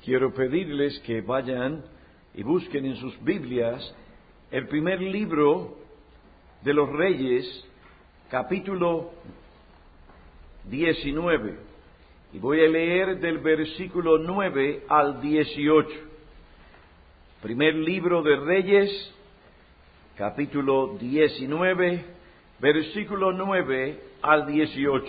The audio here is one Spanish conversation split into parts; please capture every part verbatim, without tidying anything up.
Quiero pedirles que vayan y busquen en sus Biblias el primer libro de los Reyes, capítulo diecinueve. Y voy a leer del versículo nueve al dieciocho. Primer libro de Reyes, capítulo diecinueve, versículo nueve al dieciocho.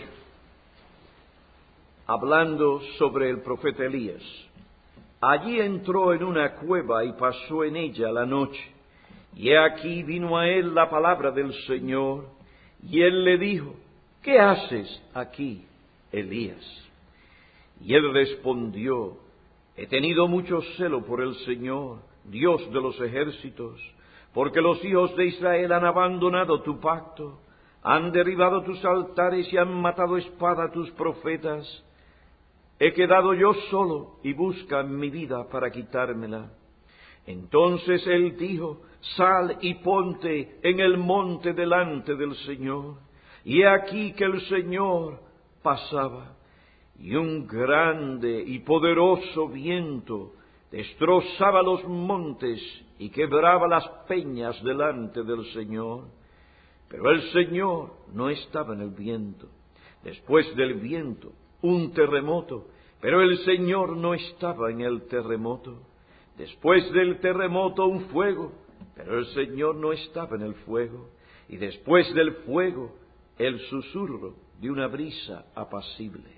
Hablando sobre el profeta Elías. Allí entró en una cueva y pasó en ella la noche. Y he aquí vino a él la palabra del Señor, y él le dijo: ¿qué haces aquí, Elías? Y él respondió: he tenido mucho celo por el Señor, Dios de los ejércitos, porque los hijos de Israel han abandonado tu pacto, han derribado tus altares y han matado a espada a tus profetas. He quedado yo solo y buscan mi vida para quitármela. Entonces él dijo: sal y ponte en el monte delante del Señor. Y he aquí que el Señor pasaba, y un grande y poderoso viento destrozaba los montes y quebraba las peñas delante del Señor. Pero el Señor no estaba en el viento. Después del viento, un terremoto, pero el Señor no estaba en el terremoto. Después del terremoto, un fuego, pero el Señor no estaba en el fuego. Y después del fuego, el susurro de una brisa apacible.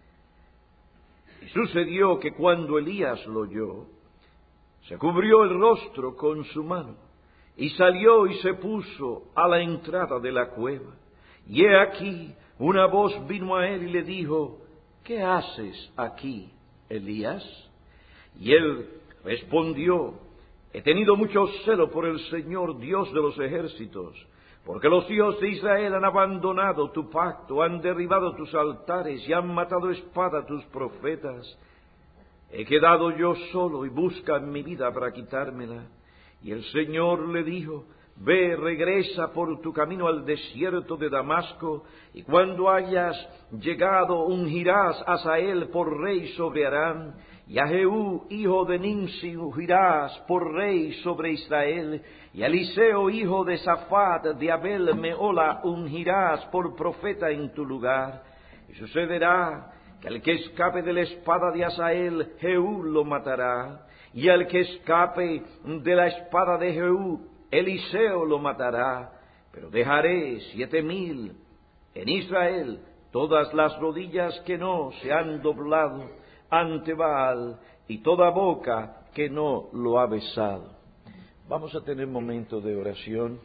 Y sucedió que cuando Elías lo oyó, se cubrió el rostro con su mano, y salió y se puso a la entrada de la cueva. Y he aquí, una voz vino a él y le dijo: ¿qué haces aquí, Elías? Y él respondió: he tenido mucho celo por el Señor, Dios de los ejércitos, porque los hijos de Israel han abandonado tu pacto, han derribado tus altares y han matado a espada a tus profetas. He quedado yo solo y buscan mi vida para quitármela. Y el Señor le dijo: ve, regresa por tu camino al desierto de Damasco, y cuando hayas llegado ungirás a Asael por rey sobre Aram, y a Jehú, hijo de Nimsi, ungirás por rey sobre Israel, y a Eliseo, hijo de Safat, de Abel Mehola, ungirás por profeta en tu lugar. Y sucederá que al que escape de la espada de Asael, Jehú lo matará, y al que escape de la espada de Jehú, Eliseo lo matará. Pero dejaré siete mil en Israel, todas las rodillas que no se han doblado ante Baal, y toda boca que no lo ha besado. Vamos a tener momento de oración.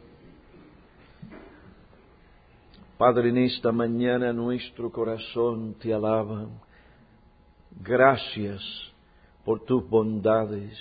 Padre, en esta mañana nuestro corazón te alaba. Gracias por tus bondades.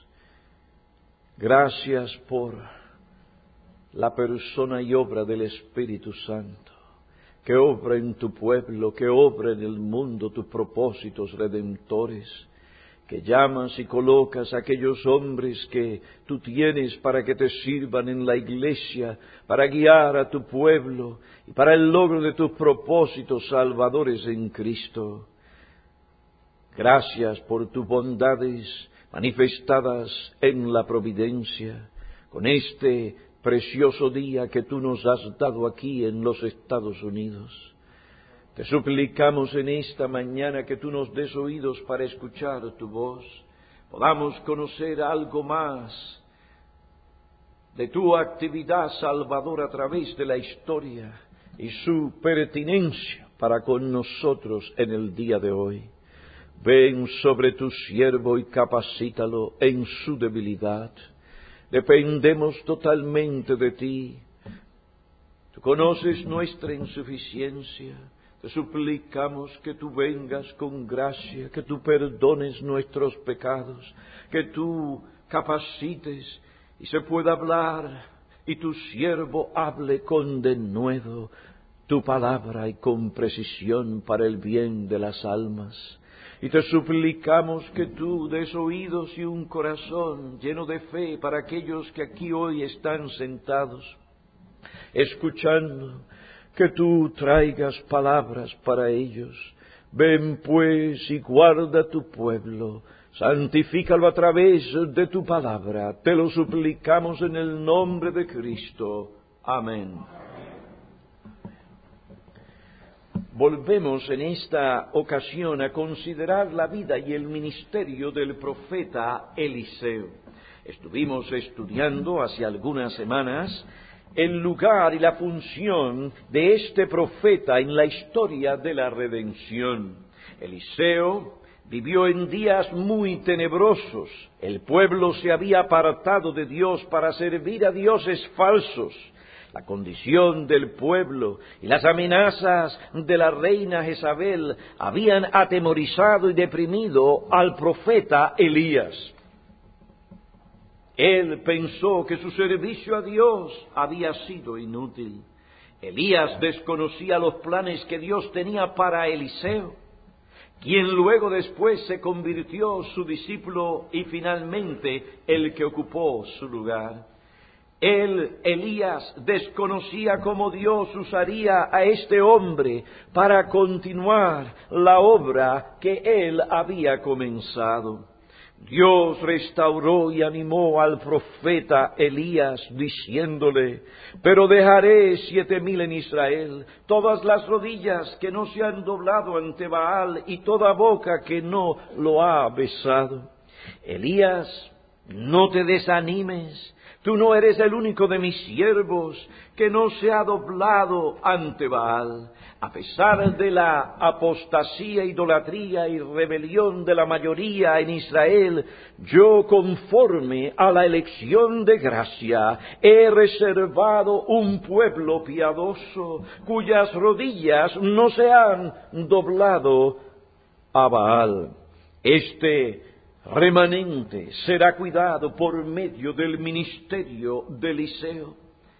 Gracias por la persona y obra del Espíritu Santo, que obra en tu pueblo, que obra en el mundo tus propósitos redentores, que llamas y colocas a aquellos hombres que tú tienes para que te sirvan en la iglesia, para guiar a tu pueblo y para el logro de tus propósitos salvadores en Cristo. Gracias por tus bondades manifestadas en la providencia, con este precioso día que tú nos has dado aquí en los Estados Unidos. Te suplicamos en esta mañana que tú nos des oídos para escuchar tu voz, podamos conocer algo más de tu actividad salvadora a través de la historia y su pertinencia para con nosotros en el día de hoy. Ven sobre tu siervo y capacítalo en su debilidad. Dependemos totalmente de ti. Tú conoces nuestra insuficiencia. Te suplicamos que tú vengas con gracia, que tú perdones nuestros pecados, que tú capacites y se pueda hablar, y tu siervo hable con denuedo tu palabra y con precisión para el bien de las almas. Y te suplicamos que tú des oídos y un corazón lleno de fe para aquellos que aquí hoy están sentados, escuchando, que tú traigas palabras para ellos. Ven pues y guarda tu pueblo, Santifícalo a través de tu palabra. Te lo suplicamos en el nombre de Cristo. Amén. Volvemos en esta ocasión a considerar la vida y el ministerio del profeta Eliseo. Estuvimos estudiando hace algunas semanas el lugar y la función de este profeta en la historia de la redención. Eliseo vivió en días muy tenebrosos. El pueblo se había apartado de Dios para servir a dioses falsos. La condición del pueblo y las amenazas de la reina Jezabel habían atemorizado y deprimido al profeta Elías. Él pensó que su servicio a Dios había sido inútil. Elías desconocía los planes que Dios tenía para Eliseo, quien luego después se convirtió su discípulo y finalmente el que ocupó su lugar. Él, Elías, desconocía cómo Dios usaría a este hombre para continuar la obra que él había comenzado. Dios restauró y animó al profeta Elías diciéndole: pero dejaré siete mil en Israel, todas las rodillas que no se han doblado ante Baal y toda boca que no lo ha besado. Elías, no te desanimes. Tú no eres el único de mis siervos que no se ha doblado ante Baal. A pesar de la apostasía, idolatría y rebelión de la mayoría en Israel, yo, conforme a la elección de gracia, he reservado un pueblo piadoso, cuyas rodillas no se han doblado a Baal. Este remanente será cuidado por medio del ministerio de Eliseo.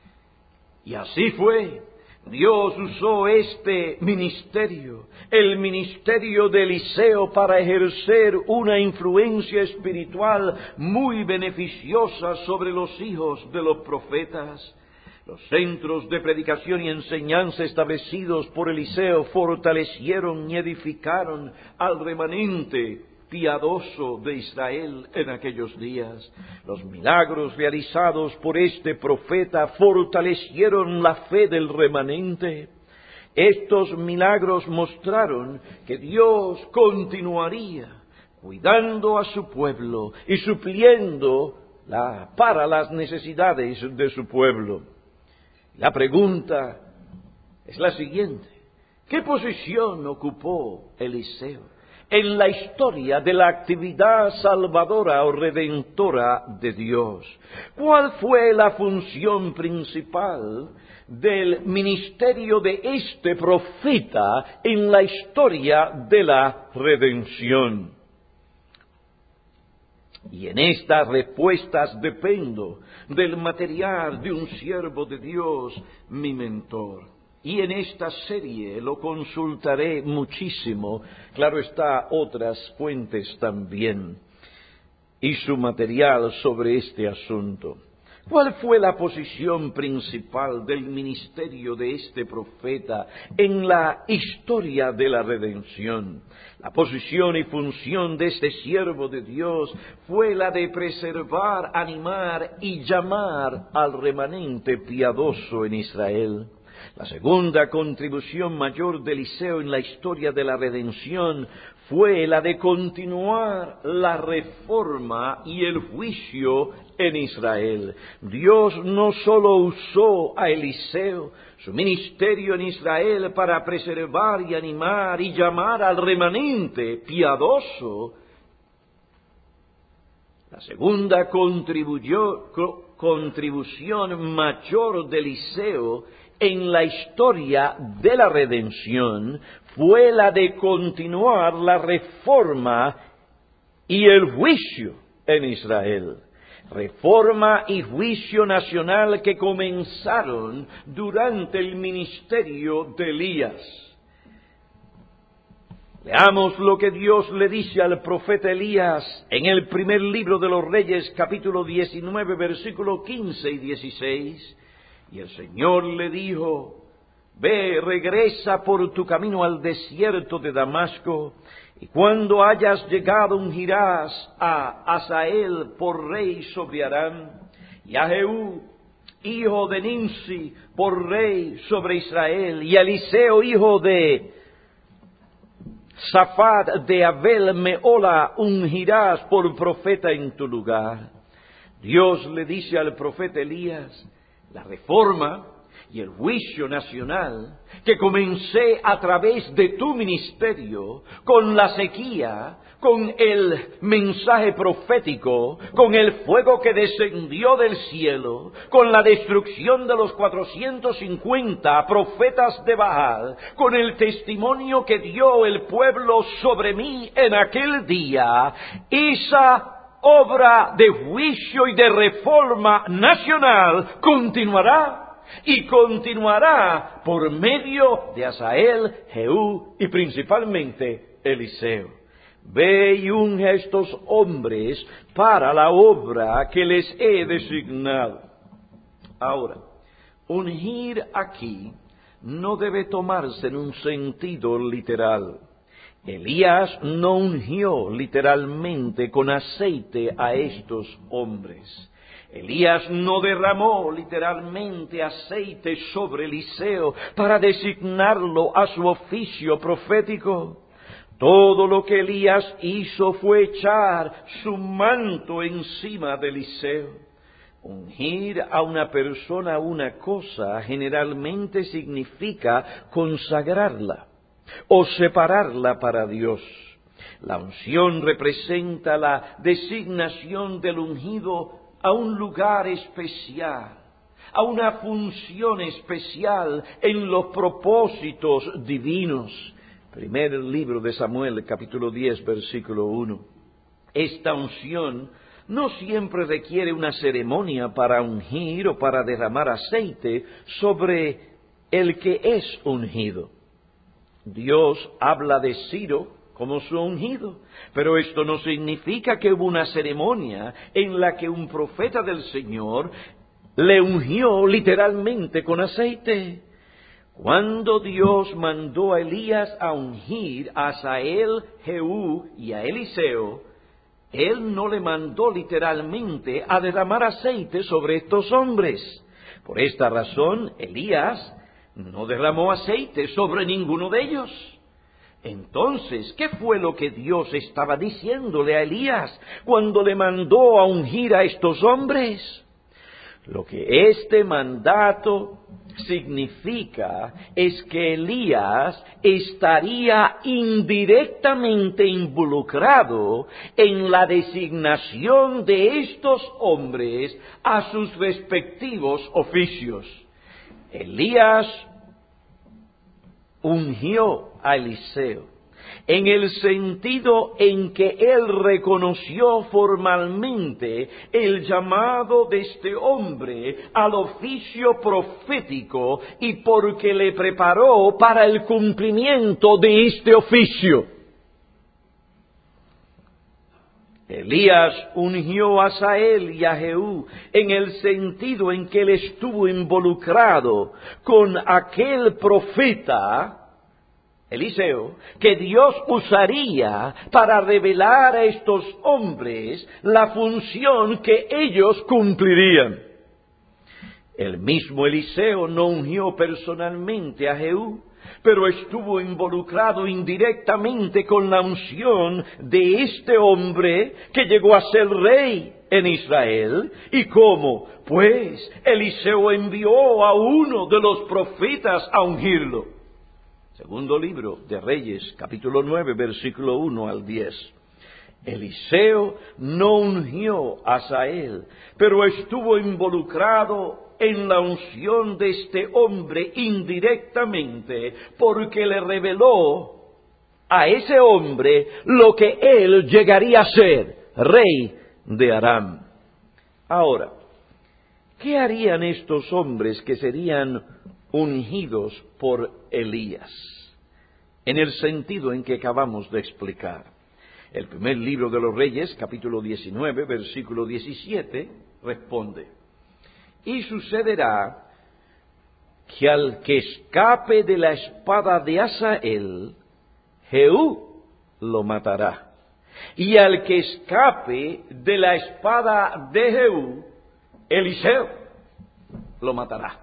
Y así fue. Dios usó este ministerio, el ministerio de Eliseo, para ejercer una influencia espiritual muy beneficiosa sobre los hijos de los profetas. Los centros de predicación y enseñanza establecidos por Eliseo fortalecieron y edificaron al remanente piadoso de Israel en aquellos días. Los milagros realizados por este profeta fortalecieron la fe del remanente. Estos milagros mostraron que Dios continuaría cuidando a su pueblo y supliendo la, para las necesidades de su pueblo. La pregunta es la siguiente: ¿qué posición ocupó Eliseo en la historia de la actividad salvadora o redentora de Dios? ¿Cuál fue la función principal del ministerio de este profeta en la historia de la redención? Y en estas respuestas dependo del material de un siervo de Dios, mi mentor. Y en esta serie lo consultaré muchísimo, claro está, otras fuentes también, y su material sobre este asunto. ¿Cuál fue la posición principal del ministerio de este profeta en la historia de la redención? La posición y función de este siervo de Dios fue la de preservar, animar y llamar al remanente piadoso en Israel. La segunda contribución mayor de Eliseo en la historia de la redención fue la de continuar la reforma y el juicio en Israel. Dios no solo usó a Eliseo, su ministerio en Israel, para preservar y animar y llamar al remanente piadoso. La segunda contribuyó, co- contribución mayor de Eliseo en la historia de la redención fue la de continuar la reforma y el juicio en Israel. Reforma y juicio nacional que comenzaron durante el ministerio de Elías. Veamos lo que Dios le dice al profeta Elías en el primer libro de los Reyes, capítulo diecinueve, versículos quince y dieciséis. Y el Señor le dijo: Ve, regresa por tu camino al desierto de Damasco, y cuando hayas llegado ungirás a Hazael por rey sobre Aram, y a Jehú, hijo de Nimsi, por rey sobre Israel, y a Eliseo, hijo de Safat de Abel Meola, ungirás por profeta en tu lugar. Dios le dice al profeta Elías: la reforma y el juicio nacional que comencé a través de tu ministerio, con la sequía, con el mensaje profético, con el fuego que descendió del cielo, con la destrucción de los cuatrocientos cincuenta profetas de Baal, con el testimonio que dio el pueblo sobre mí en aquel día, esa obra de juicio y de reforma nacional continuará. Y continuará por medio de Hazael, Jehú y principalmente Eliseo. Ve y unge a estos hombres para la obra que les he designado. Ahora, ungir aquí no debe tomarse en un sentido literal. Elías no ungió literalmente con aceite a estos hombres. Elías no derramó literalmente aceite sobre Eliseo para designarlo a su oficio profético. Todo lo que Elías hizo fue echar su manto encima de Eliseo. Ungir a una persona una cosa generalmente significa consagrarla o separarla para Dios. La unción representa la designación del ungido a un lugar especial, a una función especial en los propósitos divinos. Primer libro de Samuel, capítulo diez, versículo uno. Esta unción no siempre requiere una ceremonia para ungir o para derramar aceite sobre el que es ungido. Dios habla de Ciro como su ungido, pero esto no significa que hubo una ceremonia en la que un profeta del Señor le ungió literalmente con aceite. Cuando Dios mandó a Elías a ungir a Hazael, Jehú y a Eliseo, Él no le mandó literalmente a derramar aceite sobre estos hombres. Por esta razón, Elías no derramó aceite sobre ninguno de ellos. Entonces, ¿qué fue lo que Dios estaba diciéndole a Elías cuando le mandó a ungir a estos hombres? Lo que este mandato significa es que Elías estaría indirectamente involucrado en la designación de estos hombres a sus respectivos oficios. Elías ungió a Eliseo en el sentido en que él reconoció formalmente el llamado de este hombre al oficio profético y porque le preparó para el cumplimiento de este oficio. Elías ungió a Hazael y a Jehú en el sentido en que él estuvo involucrado con aquel profeta, Eliseo, que Dios usaría para revelar a estos hombres la función que ellos cumplirían. El mismo Eliseo no ungió personalmente a Jehú, pero estuvo involucrado indirectamente con la unción de este hombre que llegó a ser rey en Israel. ¿Y cómo? Pues Eliseo envió a uno de los profetas a ungirlo. Segundo libro de Reyes, capítulo nueve, versículo uno al diez. Eliseo no ungió a Hazael, pero estuvo involucrado en la unción de este hombre indirectamente, porque le reveló a ese hombre lo que él llegaría a ser, rey de Aram. Ahora, ¿qué harían estos hombres que serían ungidos por Elías? En el sentido en que acabamos de explicar. El primer libro de los Reyes, capítulo diecinueve, versículo diecisiete, responde: y sucederá que al que escape de la espada de Hazael, Jehú lo matará. Y al que escape de la espada de Jehú, Eliseo lo matará.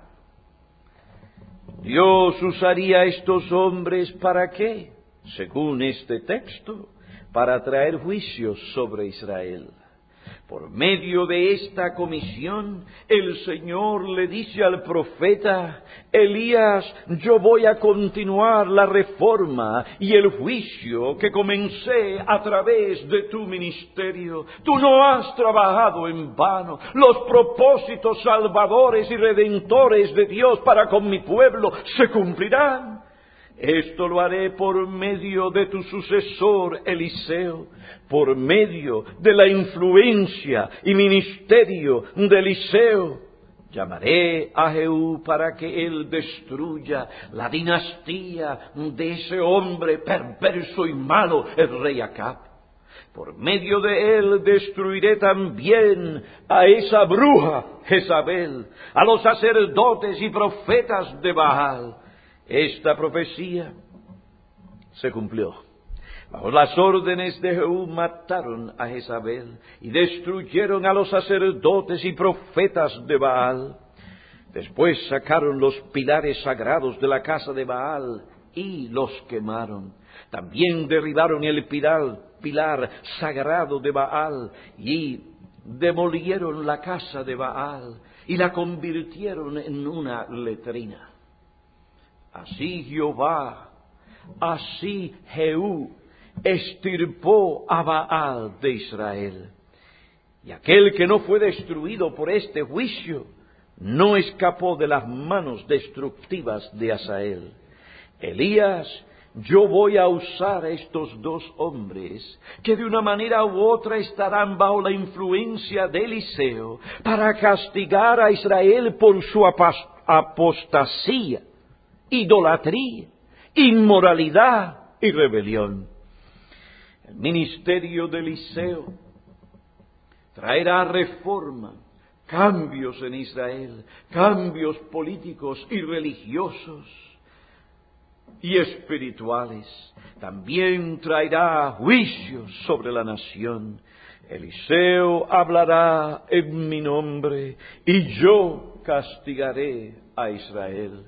Dios usaría a estos hombres ¿para qué? Según este texto, para traer juicios sobre Israel. Por medio de esta comisión, el Señor le dice al profeta: Elías, yo voy a continuar la reforma y el juicio que comencé a través de tu ministerio. Tú no has trabajado en vano. Los propósitos salvadores y redentores de Dios para con mi pueblo se cumplirán. Esto lo haré por medio de tu sucesor Eliseo, por medio de la influencia y ministerio de Eliseo. Llamaré a Jehú para que él destruya la dinastía de ese hombre perverso y malo, el rey Acab. Por medio de él destruiré también a esa bruja Jezabel, a los sacerdotes y profetas de Baal. Esta profecía se cumplió. Bajo las órdenes de Jehú mataron a Jezabel y destruyeron a los sacerdotes y profetas de Baal. Después sacaron los pilares sagrados de la casa de Baal y los quemaron. También derribaron el pilar, pilar sagrado de Baal y demolieron la casa de Baal y la convirtieron en una letrina. Así Jehová, así Jehú extirpó a Baal de Israel. Y aquel que no fue destruido por este juicio no escapó de las manos destructivas de Hazael. Elías, yo voy a usar a estos dos hombres que de una manera u otra estarán bajo la influencia de Eliseo para castigar a Israel por su apostasía, idolatría, inmoralidad y rebelión. El ministerio de Eliseo traerá reforma, cambios en Israel, cambios políticos y religiosos y espirituales. También traerá juicios sobre la nación. Eliseo hablará en mi nombre y yo castigaré a Israel.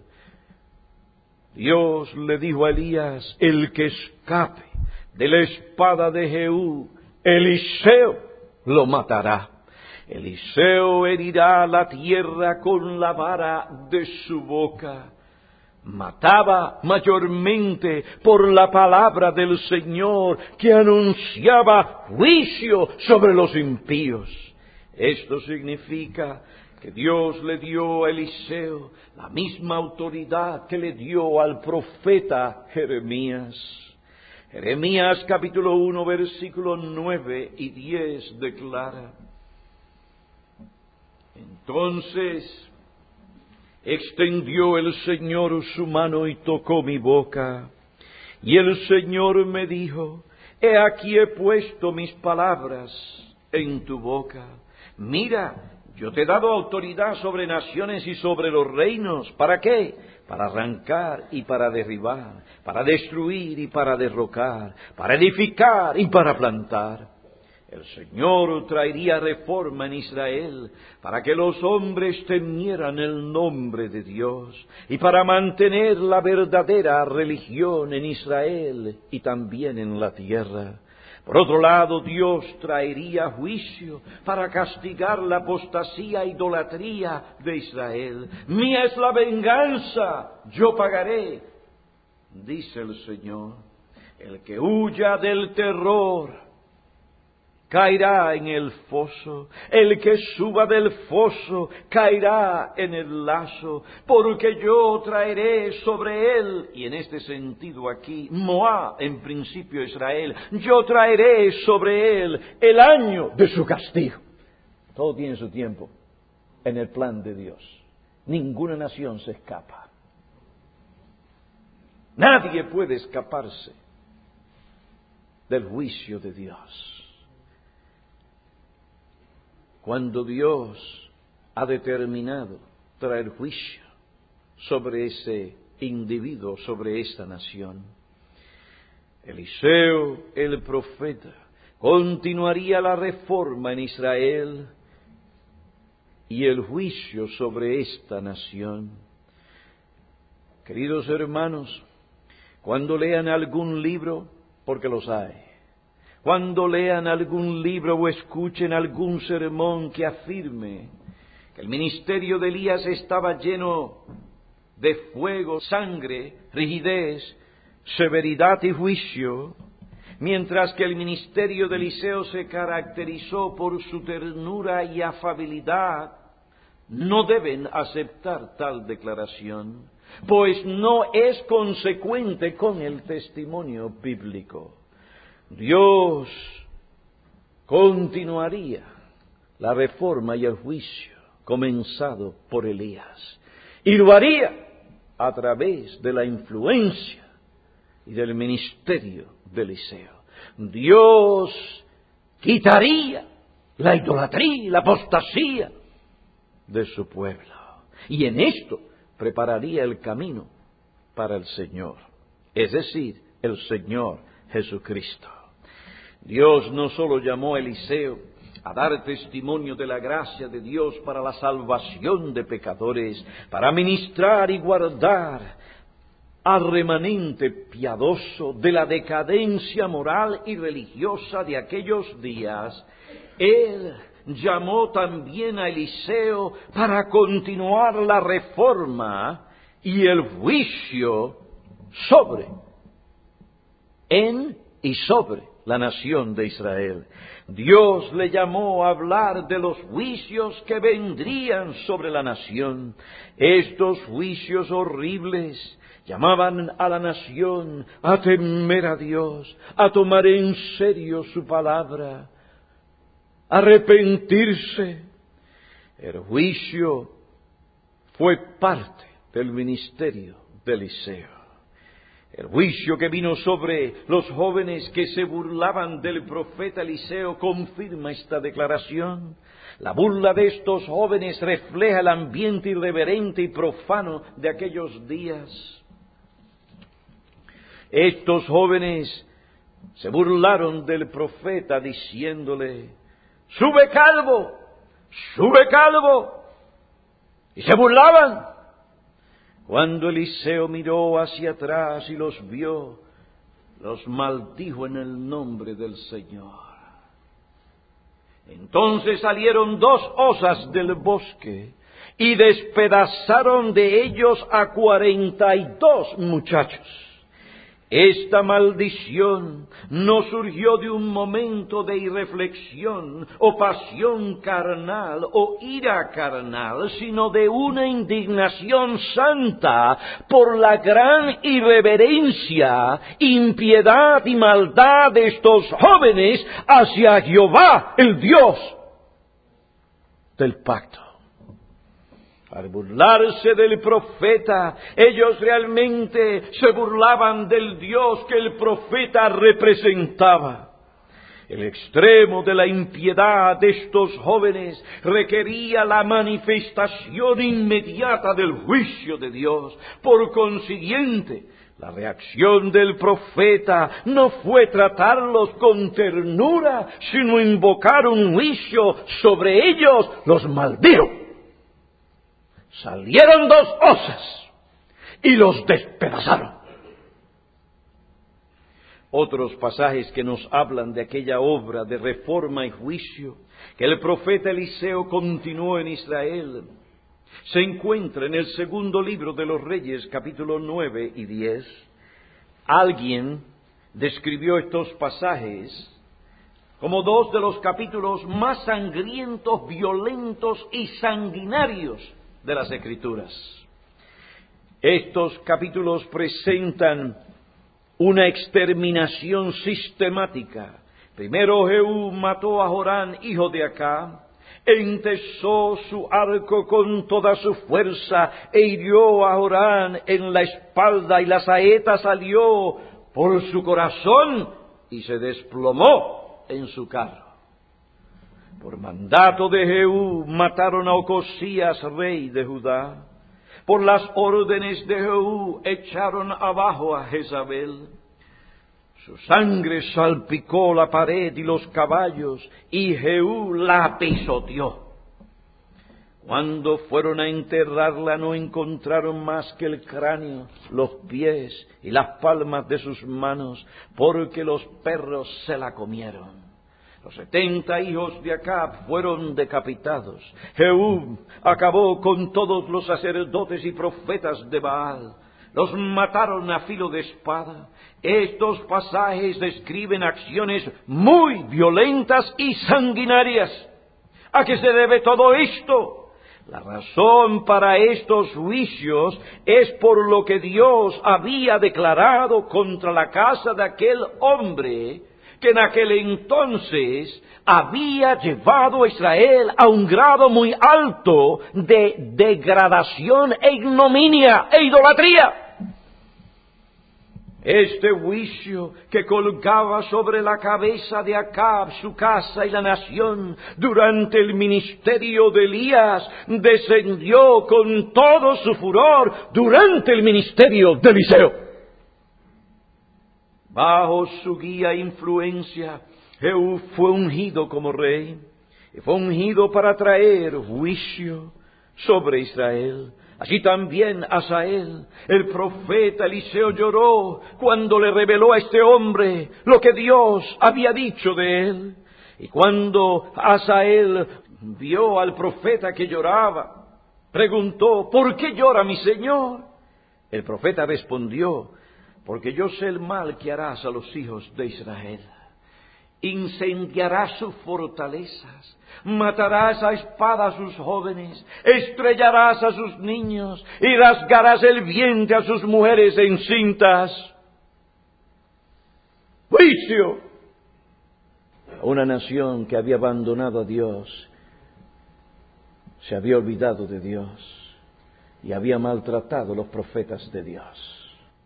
Dios le dijo a Elías: el que escape de la espada de Jehú, Eliseo lo matará. Eliseo herirá la tierra con la vara de su boca. Mataba mayormente por la palabra del Señor que anunciaba juicio sobre los impíos. Esto significa que Dios le dio a Eliseo la misma autoridad que le dio al profeta Jeremías. Jeremías capítulo uno, versículos nueve y diez declara: entonces extendió el Señor su mano y tocó mi boca, y el Señor me dijo: he aquí he puesto mis palabras en tu boca. Mira, yo te he dado autoridad sobre naciones y sobre los reinos. ¿Para qué? Para arrancar y para derribar, para destruir y para derrocar, para edificar y para plantar. El Señor traería reforma en Israel para que los hombres temieran el nombre de Dios y para mantener la verdadera religión en Israel y también en la tierra. Por otro lado, Dios traería juicio para castigar la apostasía e idolatría de Israel. Mía es la venganza, yo pagaré, dice el Señor. El que huya del terror caerá en el foso, el que suba del foso caerá en el lazo, porque yo traeré sobre él, y en este sentido aquí, Moab, en principio Israel, yo traeré sobre él el año de su castigo. Todo tiene su tiempo en el plan de Dios. Ninguna nación se escapa. Nadie puede escaparse del juicio de Dios. Cuando Dios ha determinado traer juicio, sobre ese individuo, sobre esta nación. Eliseo, el profeta, continuaría la reforma en Israel y el juicio sobre esta nación. Queridos hermanos, cuando lean algún libro, porque los hay, cuando lean algún libro o escuchen algún sermón que afirme que el ministerio de Elías estaba lleno de fuego, sangre, rigidez, severidad y juicio, mientras que el ministerio de Eliseo se caracterizó por su ternura y afabilidad, no deben aceptar tal declaración, pues no es consecuente con el testimonio bíblico. Dios continuaría la reforma y el juicio comenzado por Elías, y lo haría a través de la influencia y del ministerio de Eliseo. Dios quitaría la idolatría y la apostasía de su pueblo, y en esto prepararía el camino para el Señor, es decir, el Señor Jesucristo. Dios no solo llamó a Eliseo a dar testimonio de la gracia de Dios para la salvación de pecadores, para ministrar y guardar al remanente piadoso de la decadencia moral y religiosa de aquellos días. Él llamó también a Eliseo para continuar la reforma y el juicio sobre, en y sobre la nación de Israel. Dios le llamó a hablar de los juicios que vendrían sobre la nación. Estos juicios horribles llamaban a la nación a temer a Dios, a tomar en serio su palabra, a arrepentirse. El juicio fue parte del ministerio de Eliseo. El juicio que vino sobre los jóvenes que se burlaban del profeta Eliseo confirma esta declaración. La burla de estos jóvenes refleja el ambiente irreverente y profano de aquellos días. Estos jóvenes se burlaron del profeta diciéndole: ¡sube calvo! ¡Sube calvo! Y se burlaban. Cuando Eliseo miró hacia atrás y los vio, los maldijo en el nombre del Señor. Entonces salieron dos osas del bosque y despedazaron de ellos a cuarenta y dos muchachos. Esta maldición no surgió de un momento de irreflexión o pasión carnal o ira carnal, sino de una indignación santa por la gran irreverencia, impiedad y maldad de estos jóvenes hacia Jehová, el Dios del pacto. Al burlarse del profeta, ellos realmente se burlaban del Dios que el profeta representaba. El extremo de la impiedad de estos jóvenes requería la manifestación inmediata del juicio de Dios. Por consiguiente, la reacción del profeta no fue tratarlos con ternura, sino invocar un juicio sobre ellos, los maldijo. Salieron dos osas y los despedazaron. Otros pasajes que nos hablan de aquella obra de reforma y juicio que el profeta Eliseo continuó en Israel se encuentran en el segundo libro de los Reyes, capítulos nueve y diez. Alguien describió estos pasajes como dos de los capítulos más sangrientos, violentos y sanguinarios de las Escrituras. Estos capítulos presentan una exterminación sistemática. Primero Jehú mató a Jorán, hijo de Acab, entesó su arco con toda su fuerza e hirió a Jorán en la espalda, y la saeta salió por su corazón y se desplomó en su carro. Por mandato de Jehú mataron a Ocosías, rey de Judá. Por las órdenes de Jehú echaron abajo a Jezabel. Su sangre salpicó la pared y los caballos, y Jehú la pisoteó. Cuando fueron a enterrarla no encontraron más que el cráneo, los pies y las palmas de sus manos, porque los perros se la comieron. Los setenta hijos de Acab fueron decapitados. Jehú acabó con todos los sacerdotes y profetas de Baal. Los mataron a filo de espada. Estos pasajes describen acciones muy violentas y sanguinarias. ¿A qué se debe todo esto? La razón para estos juicios es por lo que Dios había declarado contra la casa de aquel hombre que en aquel entonces había llevado a Israel a un grado muy alto de degradación e ignominia e idolatría. Este juicio que colgaba sobre la cabeza de Acab, su casa y la nación, durante el ministerio de Elías, descendió con todo su furor durante el ministerio de Eliseo. Bajo su guía e influencia, Jehú fue ungido como rey, y fue ungido para traer juicio sobre Israel. Así también Hazael, el profeta Eliseo, lloró cuando le reveló a este hombre lo que Dios había dicho de él. Y cuando Hazael vio al profeta que lloraba, preguntó: ¿por qué llora mi señor? El profeta respondió: porque yo sé el mal que harás a los hijos de Israel. Incendiarás sus fortalezas, matarás a espada a sus jóvenes, estrellarás a sus niños y rasgarás el vientre a sus mujeres encintas. ¡Juicio! Una nación que había abandonado a Dios, se había olvidado de Dios y había maltratado a los profetas de Dios.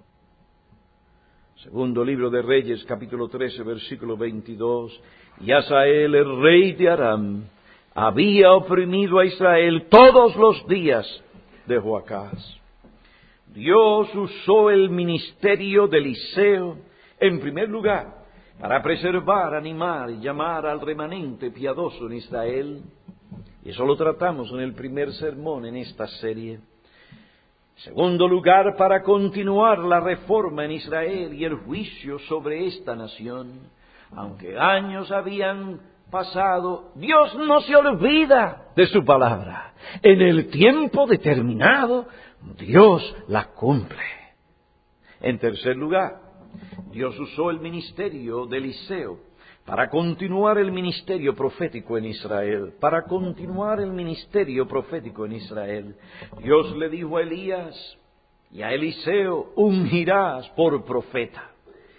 Segundo libro de Reyes, capítulo trece, versículo veintidós. Y Hazael, el rey de Aram, había oprimido a Israel todos los días de Joacás. Dios usó el ministerio de Eliseo, en primer lugar, para preservar, animar y llamar al remanente piadoso en Israel. Y eso lo tratamos en el primer sermón en esta serie. Segundo lugar, para continuar la reforma en Israel y el juicio sobre esta nación. Aunque años habían pasado, Dios no se olvida de su palabra. En el tiempo determinado, Dios la cumple. En tercer lugar, Dios usó el ministerio de Eliseo para continuar el ministerio profético en Israel, para continuar el ministerio profético en Israel. Dios le dijo a Elías y a Eliseo: ungirás por profeta.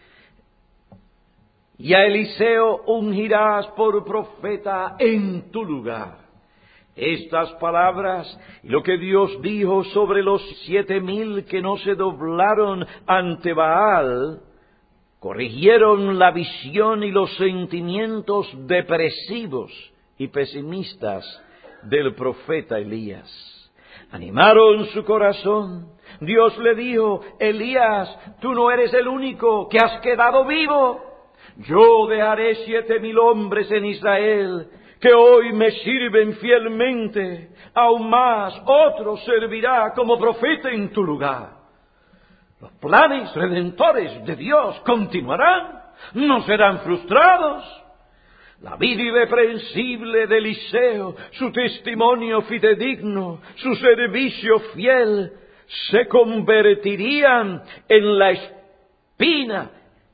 Y a Eliseo ungirás por profeta en tu lugar. Estas palabras y lo que Dios dijo sobre los siete mil que no se doblaron ante Baal, corrigieron la visión y los sentimientos depresivos y pesimistas del profeta Elías. Animaron su corazón. Dios le dijo: Elías, tú no eres el único que has quedado vivo. Yo dejaré siete mil hombres en Israel que hoy me sirven fielmente. Aún más, otro servirá como profeta en tu lugar. Los planes redentores de Dios continuarán, no serán frustrados. La vida irreprensible de Eliseo, su testimonio fidedigno, su servicio fiel, se convertirían en la espina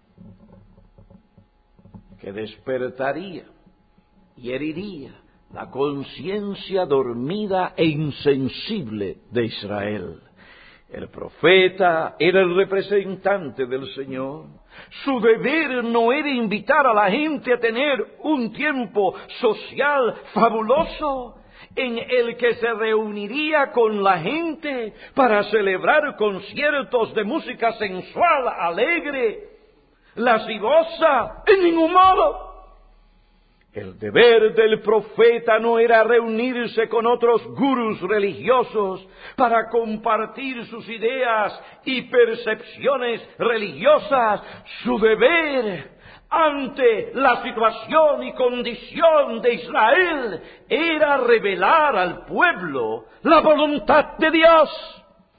que despertaría y heriría la conciencia dormida e insensible de Israel. El profeta era el representante del Señor. Su deber no era invitar a la gente a tener un tiempo social fabuloso en el que se reuniría con la gente para celebrar conciertos de música sensual, alegre, lascivosa, en ningún modo. El deber del profeta no era reunirse con otros gurús religiosos para compartir sus ideas y percepciones religiosas. Su deber ante la situación y condición de Israel era revelar al pueblo la voluntad de Dios.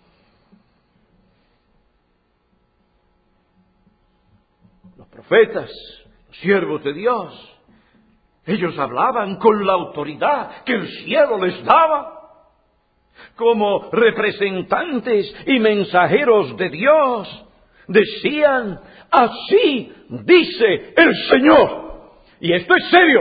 Los profetas, los siervos de Dios, ellos hablaban con la autoridad que el cielo les daba. Como representantes y mensajeros de Dios, decían: así dice el Señor. Y esto es serio.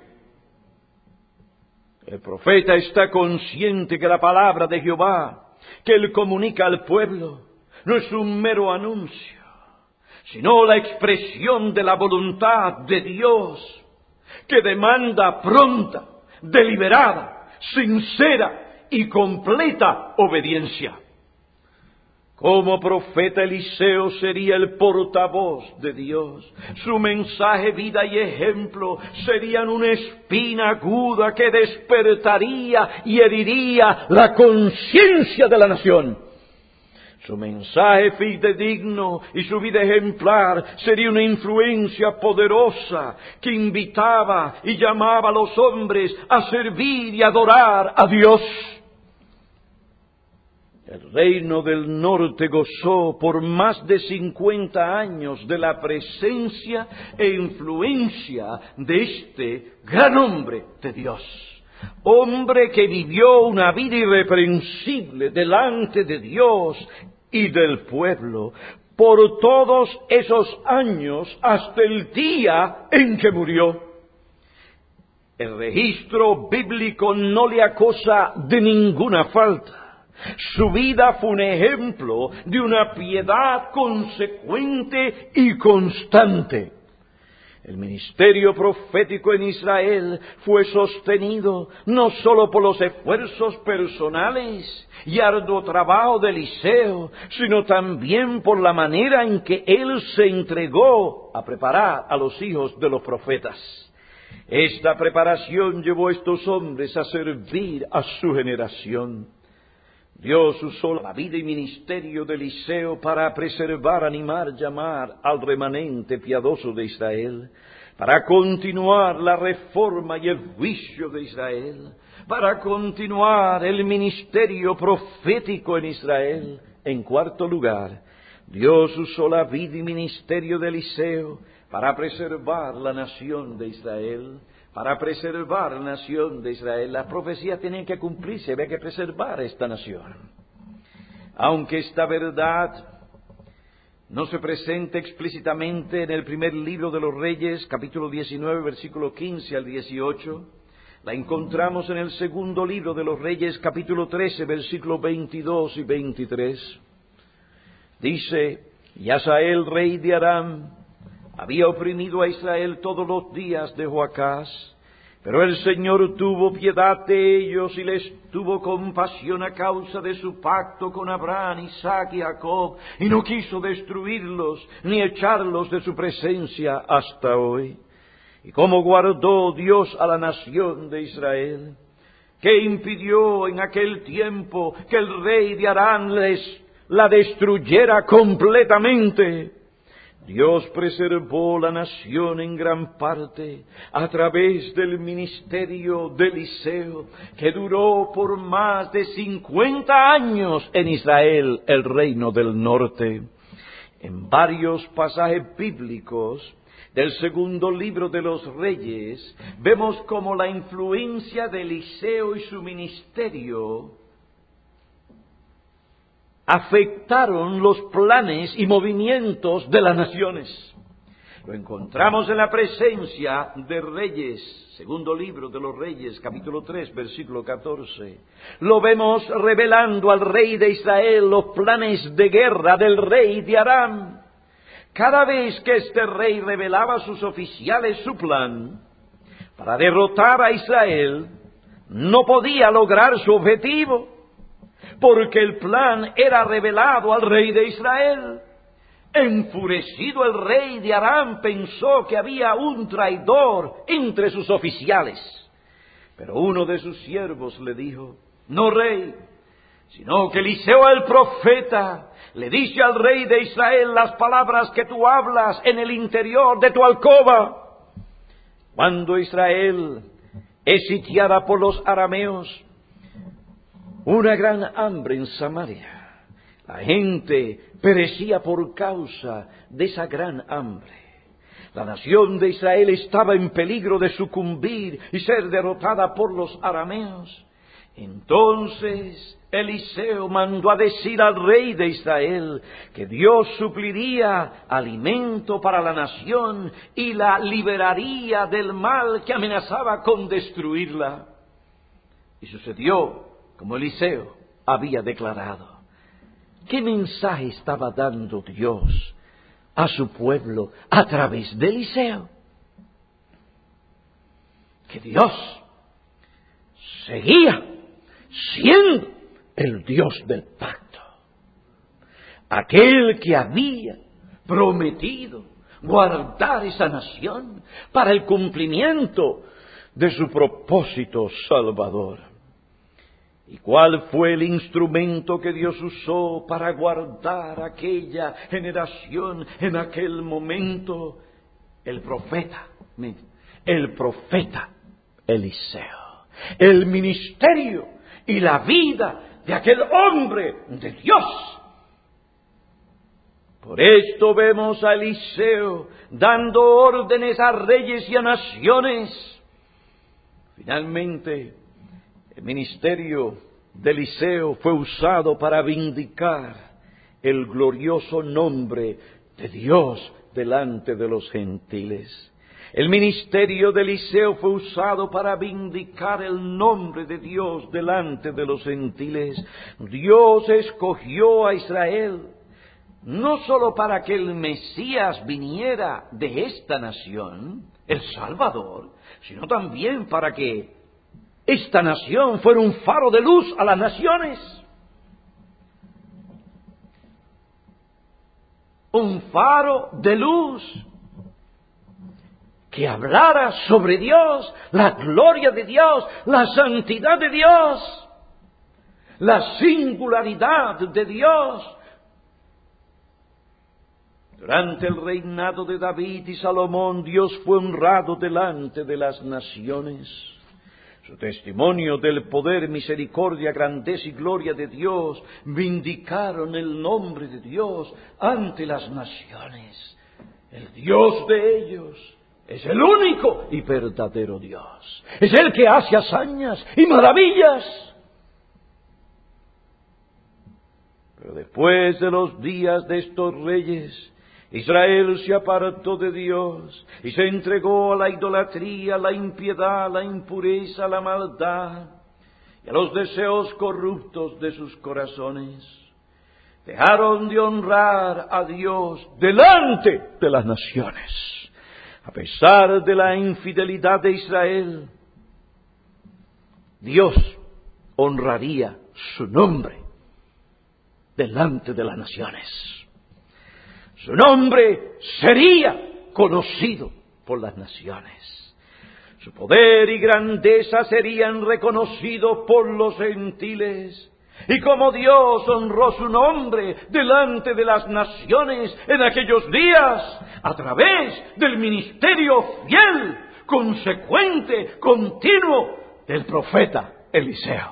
El profeta está consciente que la palabra de Jehová, que él comunica al pueblo, no es un mero anuncio, sino la expresión de la voluntad de Dios, que demanda pronta, deliberada, sincera y completa obediencia. Como profeta, Eliseo sería el portavoz de Dios. Su mensaje, vida y ejemplo serían una espina aguda que despertaría y heriría la conciencia de la nación. Su mensaje fidedigno y su vida ejemplar sería una influencia poderosa que invitaba y llamaba a los hombres a servir y adorar a Dios. El reino del norte gozó por más de cincuenta años de la presencia e influencia de este gran hombre de Dios. Hombre que vivió una vida irreprensible delante de Dios y del pueblo por todos esos años hasta el día en que murió. El registro bíblico no le acusa de ninguna falta. Su vida fue un ejemplo de una piedad consecuente y constante. El ministerio profético en Israel fue sostenido no solo por los esfuerzos personales y arduo trabajo de Eliseo, sino también por la manera en que él se entregó a preparar a los hijos de los profetas. Esta preparación llevó a estos hombres a servir a su generación. Dios usó la vida y ministerio de Eliseo para preservar, animar, llamar al remanente piadoso de Israel, para continuar la reforma y el juicio de Israel, para continuar el ministerio profético en Israel. En cuarto lugar, Dios usó la vida y ministerio de Eliseo para preservar la nación de Israel. Para preservar la nación de Israel, las profecías tenían que cumplirse, había que preservar esta nación. Aunque esta verdad no se presenta explícitamente en el primer libro de los Reyes, capítulo diecinueve, versículo quince al dieciocho, la encontramos en el segundo libro de los Reyes, capítulo trece, versículos veintidós y veintitrés. Dice: y Hazael, rey de Aram, había oprimido a Israel todos los días de Joacás, pero el Señor tuvo piedad de ellos y les tuvo compasión a causa de su pacto con Abraham, Isaac y Jacob, y no quiso destruirlos ni echarlos de su presencia hasta hoy. Y cómo guardó Dios a la nación de Israel, que impidió en aquel tiempo que el rey de Aram les la destruyera completamente. Dios preservó la nación en gran parte a través del ministerio de Eliseo, que duró por más de cincuenta años en Israel, el reino del norte. En varios pasajes bíblicos del segundo libro de los Reyes, vemos como la influencia de Eliseo y su ministerio afectaron los planes y movimientos de las naciones. Lo encontramos en la presencia de Reyes, segundo libro de los Reyes, capítulo tres, versículo catorce. Lo vemos revelando al rey de Israel los planes de guerra del rey de Aram. Cada vez que este rey revelaba a sus oficiales su plan para derrotar a Israel, no podía lograr su objetivo, porque el plan era revelado al rey de Israel. Enfurecido el rey de Aram pensó que había un traidor entre sus oficiales. Pero uno de sus siervos le dijo: no, rey, sino que Eliseo el profeta le dice al rey de Israel las palabras que tú hablas en el interior de tu alcoba. Cuando Israel es sitiada por los arameos, una gran hambre en Samaria. La gente perecía por causa de esa gran hambre. La nación de Israel estaba en peligro de sucumbir y ser derrotada por los arameos. Entonces Eliseo mandó a decir al rey de Israel que Dios supliría alimento para la nación y la liberaría del mal que amenazaba con destruirla. Y sucedió como Eliseo había declarado. ¿Qué mensaje estaba dando Dios a su pueblo a través de Eliseo? Que Dios seguía siendo el Dios del pacto, aquel que había prometido guardar esa nación para el cumplimiento de su propósito salvador. ¿Y cuál fue el instrumento que Dios usó para guardar aquella generación en aquel momento? El profeta, el profeta Eliseo, el ministerio y la vida de aquel hombre de Dios. Por esto vemos a Eliseo dando órdenes a reyes y a naciones. Finalmente, el ministerio de Eliseo fue usado para vindicar el glorioso nombre de Dios delante de los gentiles. El ministerio de Eliseo fue usado para vindicar el nombre de Dios delante de los gentiles. Dios escogió a Israel no solo para que el Mesías viniera de esta nación, el Salvador, sino también para que esta nación fuera un faro de luz a las naciones. Un faro de luz que hablara sobre Dios, la gloria de Dios, la santidad de Dios, la singularidad de Dios. Durante el reinado de David y Salomón, Dios fue honrado delante de las naciones. Su testimonio del poder, misericordia, grandeza y gloria de Dios vindicaron el nombre de Dios ante las naciones. El Dios de ellos es el único y verdadero Dios. Es el que hace hazañas y maravillas. Pero después de los días de estos reyes, Israel se apartó de Dios y se entregó a la idolatría, a la impiedad, a la impureza, a la maldad y a los deseos corruptos de sus corazones. Dejaron de honrar a Dios delante de las naciones. A pesar de la infidelidad de Israel, Dios honraría su nombre delante de las naciones. Su nombre sería conocido por las naciones. Su poder y grandeza serían reconocidos por los gentiles. Y como Dios honró su nombre delante de las naciones en aquellos días, a través del ministerio fiel, consecuente, continuo del profeta Eliseo.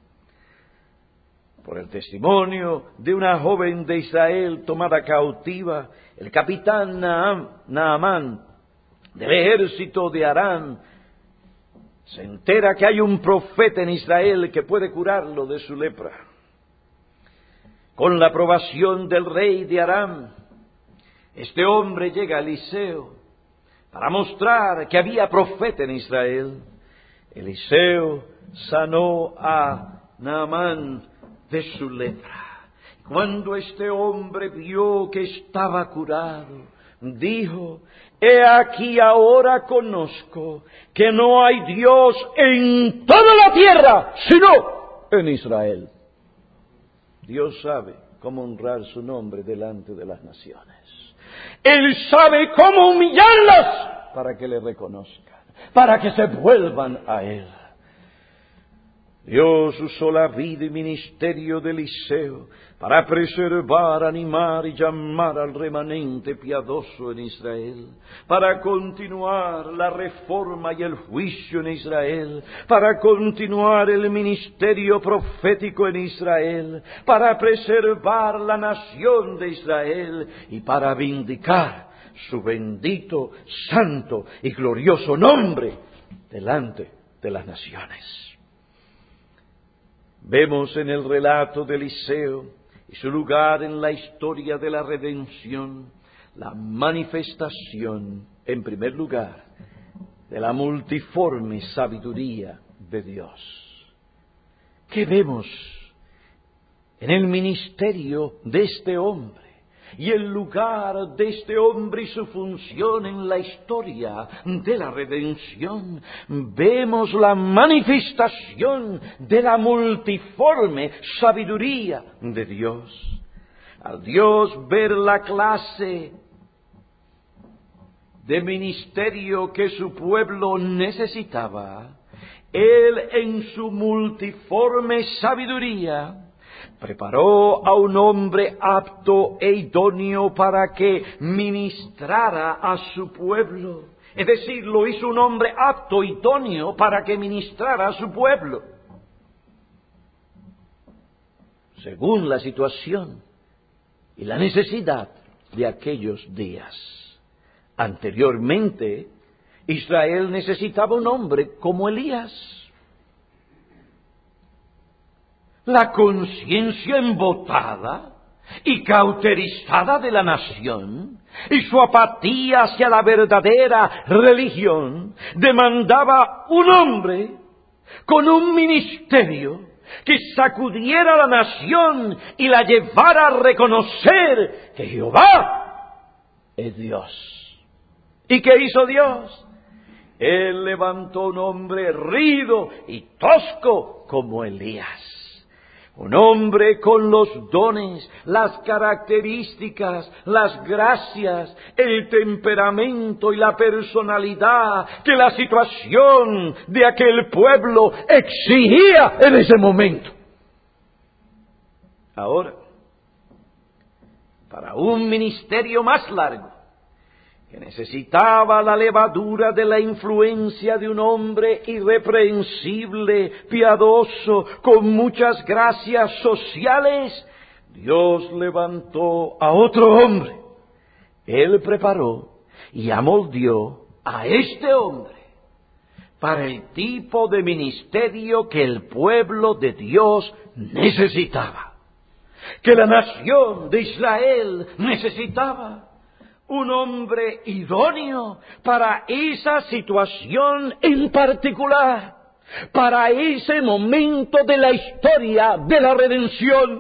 Por el testimonio de una joven de Israel tomada cautiva, el capitán Naamán del ejército de Aram se entera que hay un profeta en Israel que puede curarlo de su lepra. Con la aprobación del rey de Aram, este hombre llega a Eliseo para mostrar que había profeta en Israel. Eliseo sanó a Naamán de su lepra. Cuando este hombre vio que estaba curado, dijo: he aquí ahora conozco que no hay Dios en toda la tierra sino en Israel. Dios sabe cómo honrar su nombre delante de las naciones. Él sabe cómo humillarlas para que le reconozcan, para que se vuelvan a Él. Dios usó la vida y ministerio de Eliseo para preservar, animar y llamar al remanente piadoso en Israel, para continuar la reforma y el juicio en Israel, para continuar el ministerio profético en Israel, para preservar la nación de Israel y para vindicar su bendito, santo y glorioso nombre delante de las naciones. Vemos en el relato de Eliseo y su lugar en la historia de la redención la manifestación, en primer lugar, de la multiforme sabiduría de Dios. ¿Qué vemos en el ministerio de este hombre y el lugar de este hombre y su función en la historia de la redención? Vemos la manifestación de la multiforme sabiduría de Dios. Al Dios ver la clase de ministerio que su pueblo necesitaba, Él en su multiforme sabiduría preparó a un hombre apto e idóneo para que ministrara a su pueblo. Es decir, lo hizo un hombre apto, idóneo para que ministrara a su pueblo, según la situación y la necesidad de aquellos días. Anteriormente, Israel necesitaba un hombre como Elías. La conciencia embotada y cauterizada de la nación y su apatía hacia la verdadera religión demandaba un hombre con un ministerio que sacudiera a la nación y la llevara a reconocer que Jehová es Dios. ¿Y qué hizo Dios? Él levantó un hombre herido y tosco como Elías. Un hombre con los dones, las características, las gracias, el temperamento y la personalidad que la situación de aquel pueblo exigía en ese momento. Ahora, para un ministerio más largo, que necesitaba la levadura de la influencia de un hombre irreprensible, piadoso, con muchas gracias sociales, Dios levantó a otro hombre. Él preparó y amoldeó a este hombre para el tipo de ministerio que el pueblo de Dios necesitaba, que la nación de Israel necesitaba. Un hombre idóneo para esa situación en particular, para ese momento de la historia de la redención.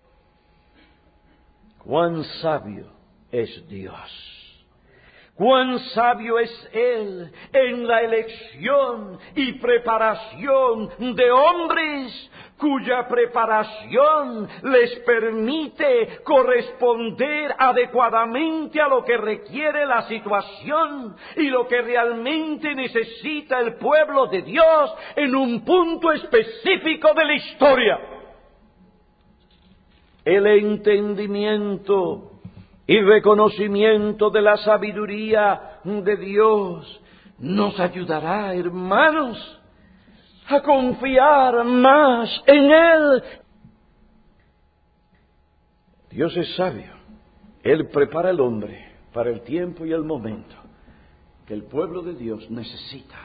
Cuán sabio es Dios. Cuán sabio es Él en la elección y preparación de hombres cuya preparación les permite corresponder adecuadamente a lo que requiere la situación y lo que realmente necesita el pueblo de Dios en un punto específico de la historia. El entendimiento y reconocimiento de la sabiduría de Dios nos ayudará, hermanos, a confiar más en Él. Dios es sabio. Él prepara al hombre para el tiempo y el momento que el pueblo de Dios necesita.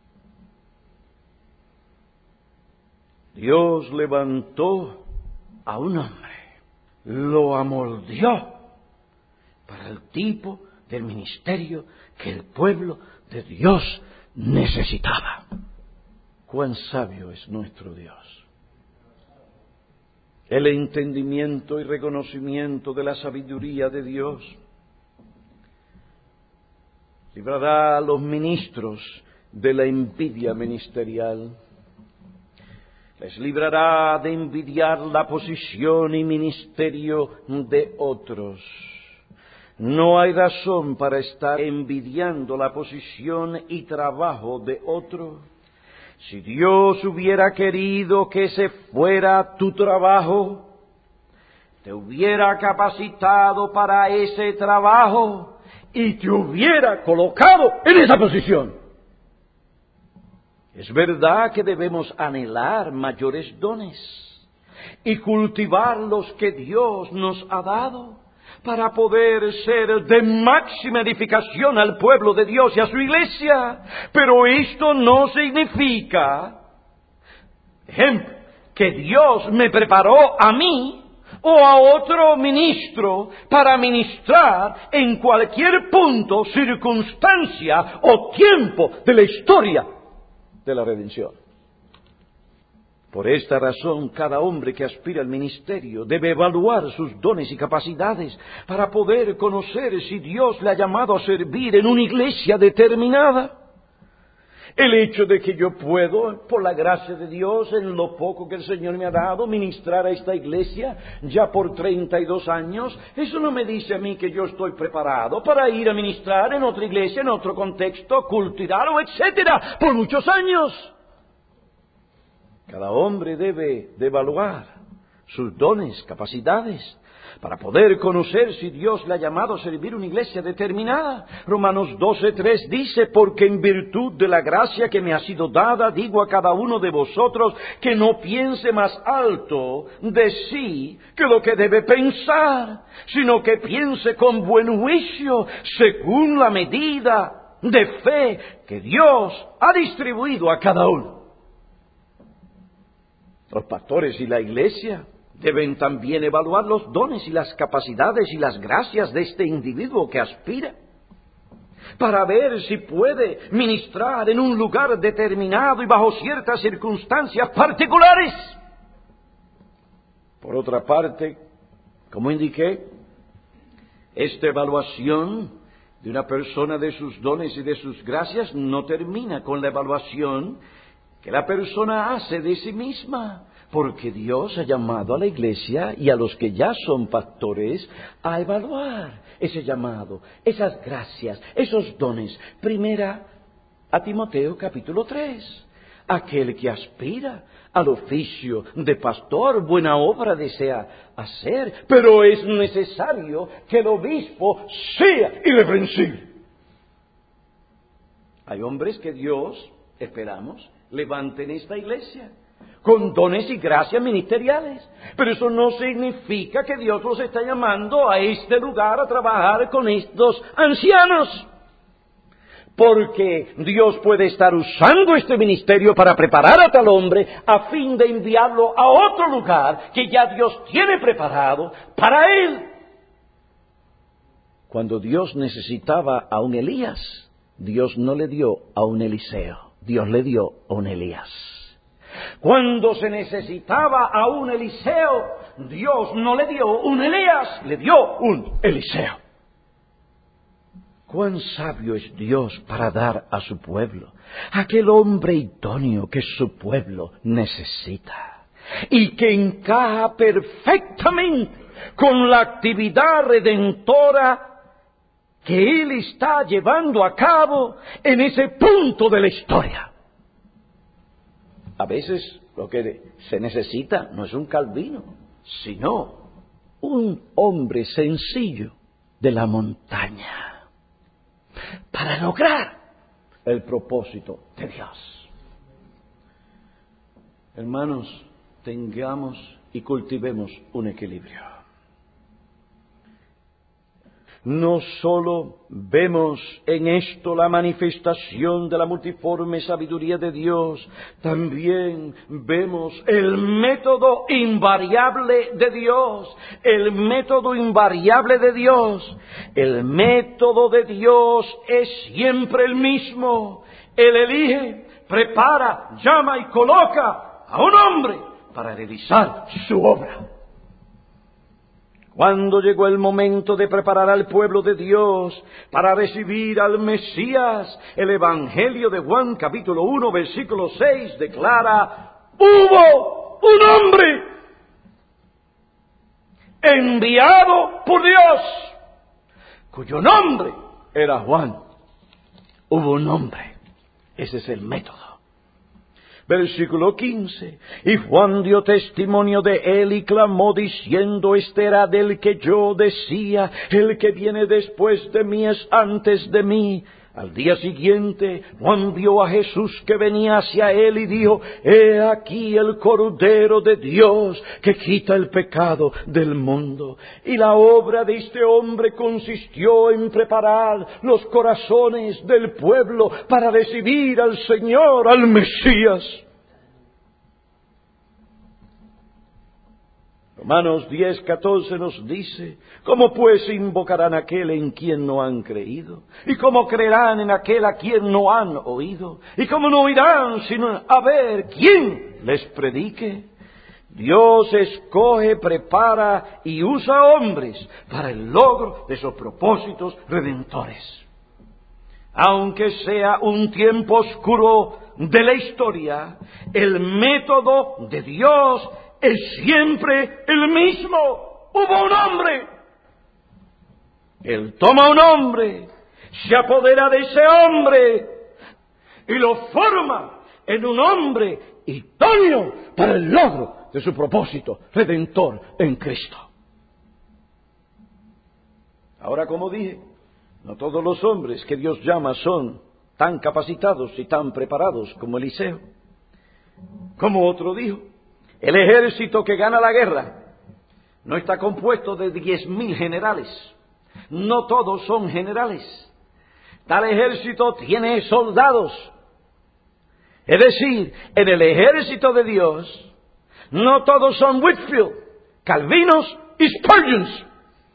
Dios levantó a un hombre, lo amoldeó para el tipo del ministerio que el pueblo de Dios necesitaba. Cuán sabio es nuestro Dios. El entendimiento y reconocimiento de la sabiduría de Dios librará a los ministros de la envidia ministerial. Les librará de envidiar la posición y ministerio de otros. No hay razón para estar envidiando la posición y trabajo de otro. Si Dios hubiera querido que ese fuera tu trabajo, te hubiera capacitado para ese trabajo y te hubiera colocado en esa posición. Es verdad que debemos anhelar mayores dones y cultivar los que Dios nos ha dado para poder ser de máxima edificación al pueblo de Dios y a su iglesia. Pero esto no significa, ejemplo, que Dios me preparó a mí o a otro ministro para ministrar en cualquier punto, circunstancia o tiempo de la historia de la redención. Por esta razón, cada hombre que aspira al ministerio debe evaluar sus dones y capacidades para poder conocer si Dios le ha llamado a servir en una iglesia determinada. El hecho de que yo puedo, por la gracia de Dios, en lo poco que el Señor me ha dado, ministrar a esta iglesia ya por treinta y dos años, eso no me dice a mí que yo estoy preparado para ir a ministrar en otra iglesia, en otro contexto cultural o etcétera, por muchos años. Cada hombre debe de evaluar sus dones, capacidades, para poder conocer si Dios le ha llamado a servir una iglesia determinada. Romanos doce tres dice, porque en virtud de la gracia que me ha sido dada, digo a cada uno de vosotros que no piense más alto de sí que lo que debe pensar, sino que piense con buen juicio, según la medida de fe que Dios ha distribuido a cada uno. Los pastores y la iglesia deben también evaluar los dones y las capacidades y las gracias de este individuo que aspira, para ver si puede ministrar en un lugar determinado y bajo ciertas circunstancias particulares. Por otra parte, como indiqué, esta evaluación de una persona de sus dones y de sus gracias no termina con la evaluación que la persona hace de sí misma, porque Dios ha llamado a la iglesia y a los que ya son pastores a evaluar ese llamado, esas gracias, esos dones. Primera a Timoteo capítulo tres. Aquel que aspira al oficio de pastor, buena obra desea hacer, pero es necesario que el obispo sea irreprensible. Hay hombres que Dios, esperamos, levanten esta iglesia con dones y gracias ministeriales, pero eso no significa que Dios los está llamando a este lugar a trabajar con estos ancianos, porque Dios puede estar usando este ministerio para preparar a tal hombre a fin de enviarlo a otro lugar que ya Dios tiene preparado para él. Cuando Dios necesitaba a un Elías, Dios no le dio a un Eliseo, Dios le dio a un Elías. Cuando se necesitaba a un Eliseo, Dios no le dio un Elías, le dio un Eliseo. Cuán sabio es Dios para dar a su pueblo aquel hombre idóneo que su pueblo necesita y que encaja perfectamente con la actividad redentora que Él está llevando a cabo en ese punto de la historia. A veces lo que se necesita no es un Calvino, sino un hombre sencillo de la montaña para lograr el propósito de Dios. Hermanos, tengamos y cultivemos un equilibrio. No solo vemos en esto la manifestación de la multiforme sabiduría de Dios, también vemos el método invariable de Dios, el método invariable de Dios. El método de Dios es siempre el mismo. Él elige, prepara, llama y coloca a un hombre para realizar su obra. Cuando llegó el momento de preparar al pueblo de Dios para recibir al Mesías, el Evangelio de Juan capítulo uno versículo seis declara: hubo un hombre enviado por Dios cuyo nombre era Juan. Hubo un nombre. Ese es el método. Versículo quince. Y Juan dio testimonio de él y clamó diciendo, este era del que yo decía, el que viene después de mí es antes de mí. Al día siguiente, Juan vio a Jesús que venía hacia él y dijo, he aquí el Cordero de Dios que quita el pecado del mundo. Y la obra de este hombre consistió en preparar los corazones del pueblo para recibir al Señor, al Mesías. Romanos diez, catorce nos dice, ¿cómo pues invocarán a aquel en quien no han creído? ¿Y cómo creerán en aquel a quien no han oído? ¿Y cómo no oirán sino a ver quién les predique? Dios escoge, prepara y usa hombres para el logro de sus propósitos redentores. Aunque sea un tiempo oscuro de la historia, el método de Dios es siempre el mismo. Hubo un hombre. Él toma un hombre, se apodera de ese hombre y lo forma en un hombre idóneo para el logro de su propósito redentor en Cristo. Ahora, como dije, no todos los hombres que Dios llama son tan capacitados y tan preparados como Eliseo. Como otro dijo, el ejército que gana la guerra no está compuesto de diez mil generales. No todos son generales. Tal ejército tiene soldados. Es decir, en el ejército de Dios, no todos son Whitfield, Calvinos y Spurgeons.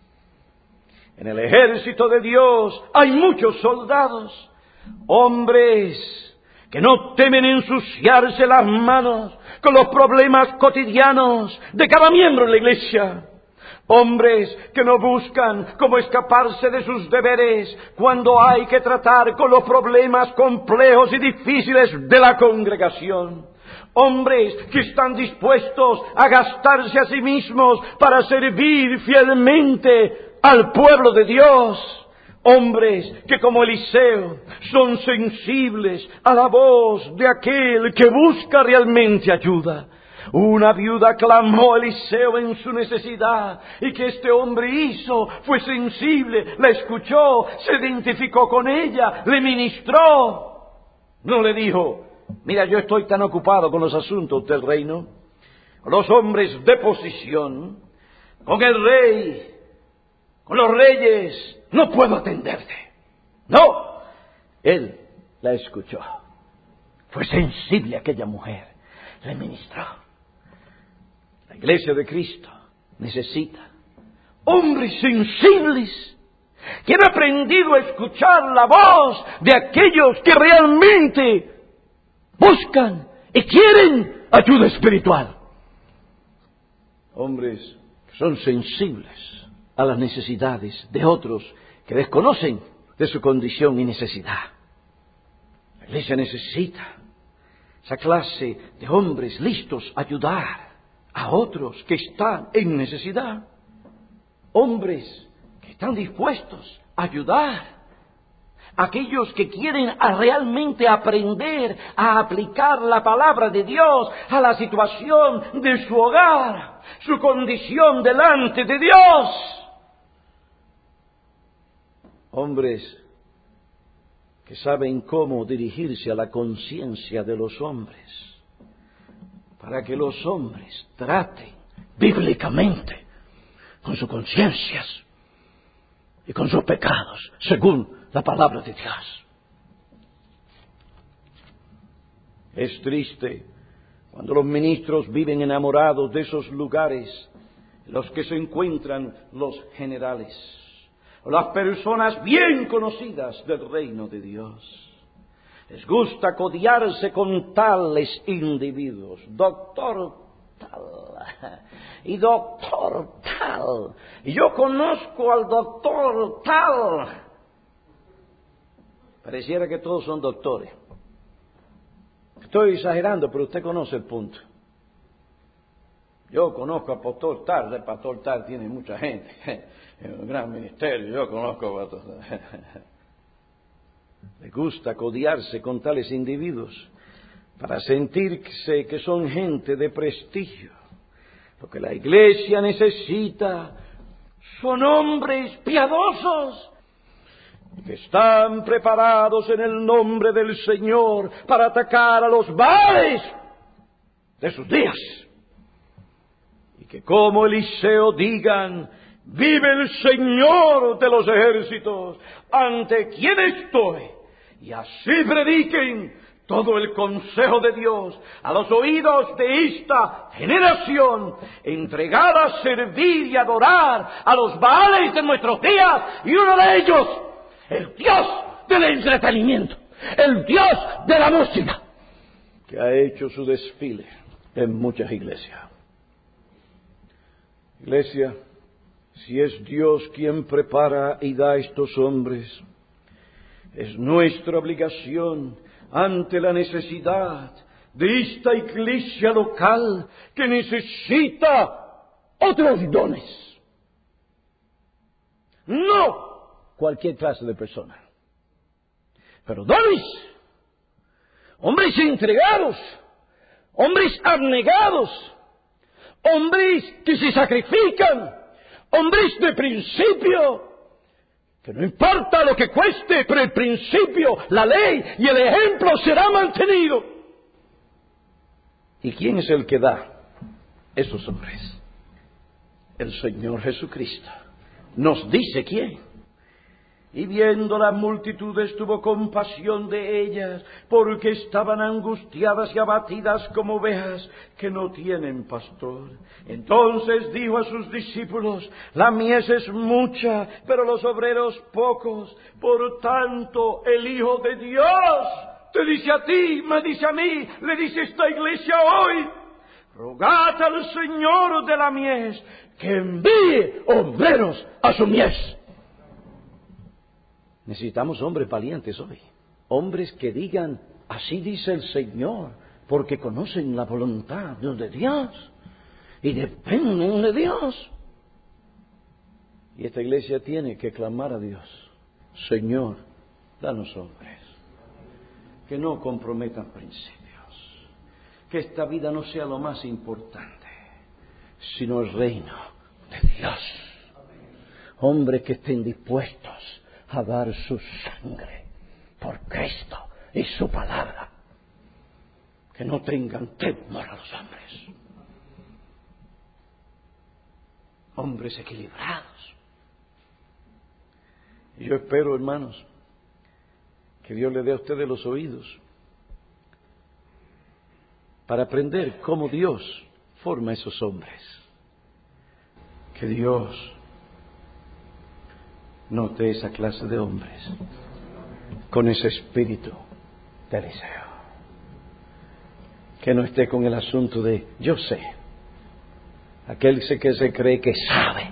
En el ejército de Dios hay muchos soldados, hombres que no temen ensuciarse las manos con los problemas cotidianos de cada miembro de la iglesia. Hombres que no buscan cómo escaparse de sus deberes cuando hay que tratar con los problemas complejos y difíciles de la congregación. Hombres que están dispuestos a gastarse a sí mismos para servir fielmente al pueblo de Dios. Hombres que como Eliseo son sensibles a la voz de aquel que busca realmente ayuda. Una viuda clamó a Eliseo en su necesidad y que este hombre hizo, fue sensible, la escuchó, se identificó con ella, le ministró. No le dijo, mira, yo estoy tan ocupado con los asuntos del reino, con los hombres de posición, con el rey, con los reyes, no puedo atenderte. No, él la escuchó. Fue sensible a aquella mujer, le ministró. La iglesia de Cristo necesita hombres sensibles que han aprendido a escuchar la voz de aquellos que realmente buscan y quieren ayuda espiritual. Hombres que son sensibles a las necesidades de otros que desconocen de su condición y necesidad. La iglesia necesita esa clase de hombres listos a ayudar a otros que están en necesidad. Hombres que están dispuestos a ayudar a aquellos que quieren a realmente aprender a aplicar la palabra de Dios a la situación de su hogar, su condición delante de Dios. Hombres que saben cómo dirigirse a la conciencia de los hombres, para que los hombres traten bíblicamente con sus conciencias y con sus pecados, según la palabra de Dios. Es triste cuando los ministros viven enamorados de esos lugares en los que se encuentran los generales, o las personas bien conocidas del reino de Dios. Les gusta codiarse con tales individuos, doctor tal y doctor tal, y yo conozco al doctor tal. Pareciera que todos son doctores. Estoy exagerando, pero usted conoce el punto. Yo conozco al pastor tal, el pastor tal tiene mucha gente. es un gran ministerio, yo conozco a todos. Le gusta codearse con tales individuos para sentirse que son gente de prestigio. Lo que la Iglesia necesita son hombres piadosos que están preparados en el nombre del Señor para atacar a los Baales de sus días. Y que como Eliseo digan: vive el Señor de los ejércitos, ante quien estoy. Y así prediquen todo el consejo de Dios a los oídos de esta generación, entregada a servir y adorar a los Baales de nuestros días, y uno de ellos, el Dios del entretenimiento, el Dios de la música, que ha hecho su desfile en muchas iglesias. Iglesia, si es Dios quien prepara y da a estos hombres, es nuestra obligación ante la necesidad de esta iglesia local que necesita otros dones. No cualquier clase de persona, pero dones, hombres entregados, hombres abnegados, hombres que se sacrifican, hombres de principio, que no importa lo que cueste, pero el principio, la ley y el ejemplo será mantenido. ¿Y quién es el que da esos hombres? El Señor Jesucristo. Nos dice quién. Y viendo las multitudes tuvo compasión de ellas, porque estaban angustiadas y abatidas como ovejas que no tienen pastor. Entonces dijo a sus discípulos: la mies es mucha, pero los obreros pocos. Por tanto, el Hijo de Dios te dice a ti, me dice a mí, le dice esta iglesia hoy: rogad al Señor de la mies que envíe obreros a su mies. Necesitamos hombres valientes hoy, hombres que digan: así dice el Señor, porque conocen la voluntad de Dios y dependen de Dios. Y esta iglesia tiene que clamar a Dios: Señor, danos hombres que no comprometan principios, que esta vida no sea lo más importante, sino el reino de Dios. Hombres que estén dispuestos a dar su sangre por Cristo y su palabra, que no tengan temor a los hombres, hombres equilibrados. Y yo espero, hermanos, que Dios le dé a ustedes los oídos para aprender cómo Dios forma esos hombres, que Dios note esa clase de hombres con ese espíritu de Eliseo, que no esté con el asunto de yo sé, aquel que se cree que sabe,